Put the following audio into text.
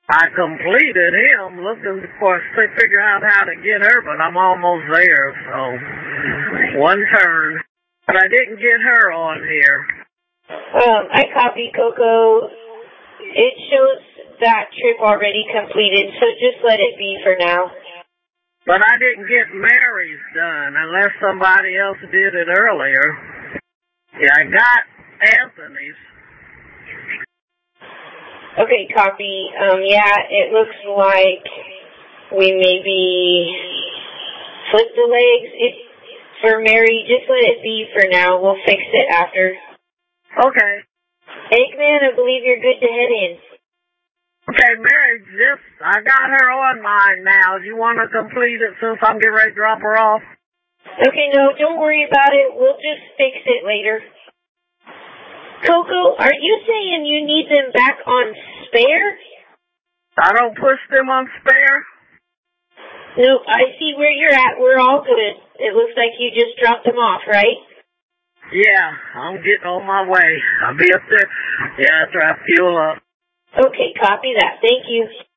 I completed him looking for to figure out how to get her, but I'm almost there, so one turn. But I didn't get her on here. I copied Coco. It shows that trip already completed, so just let it be for now. But I didn't get Mary's done unless somebody else did it earlier. Yeah, I got Anthony's. Okay, copy. Yeah, it looks like we maybe flipped the legs. For Mary, just let it be for now. We'll fix it after. Okay. Eggman, I believe you're good to head in. Okay, Mary, I got her on mine now. Do you want to complete it since I'm getting ready to drop her off? Okay, no, don't worry about it. We'll just fix it later. Coco, are you saying you need them back on spare? I don't push them on spare. No, I see where you're at. We're all good. It looks like you just dropped them off, right? Yeah, I'm getting on my way. I'll be up there. Yeah, after I fuel up. Okay, copy that. Thank you.